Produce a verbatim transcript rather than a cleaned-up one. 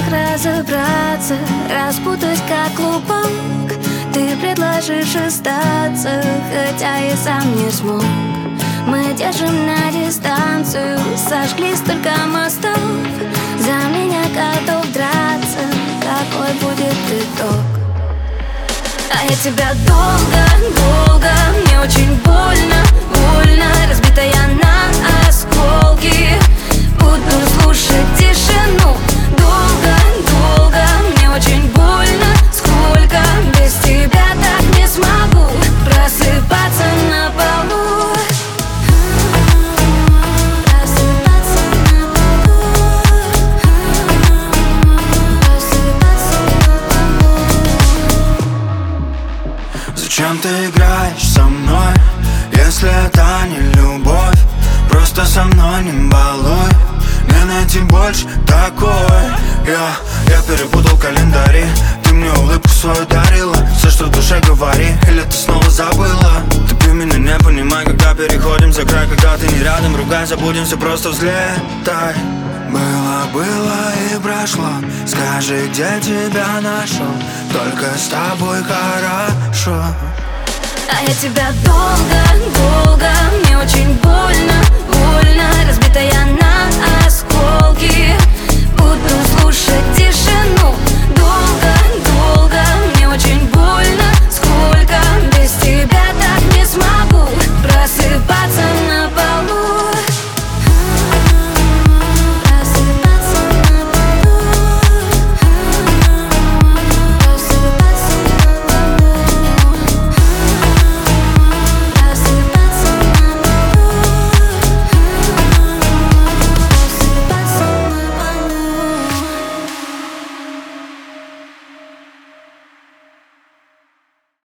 разобраться, распутать как клубок. Ты предложишь остаться, хотя я сам не смог. Мы держим на дистанцию, сожгли столько мостов. За меня готов драться, какой будет итог? А я тебя долго, долго, мне очень больно, больно. Разбита я на осколки, буду слушать тишину. Долго, долго, мне очень больно. Сколько без тебя так не смогу просыпаться на полу. Просыпаться на полу. Просыпаться на полу. Зачем ты играешь со мной, если это не любовь? Просто со мной не балуй, не найти больше такой. Я, я перепутал календари, ты мне улыбку свою дарила. Все, что в душе говори, или ты снова забыла? Ты меня не понимай, когда переходим за край. Когда ты не рядом, ругай, забудемся, просто взлетай. Было, было и прошло, скажи, где тебя нашел. Только с тобой хорошо. А я тебя долго, долго, мне очень больно, больно. Разбита я на осколки, буду слушать тишину. Долго,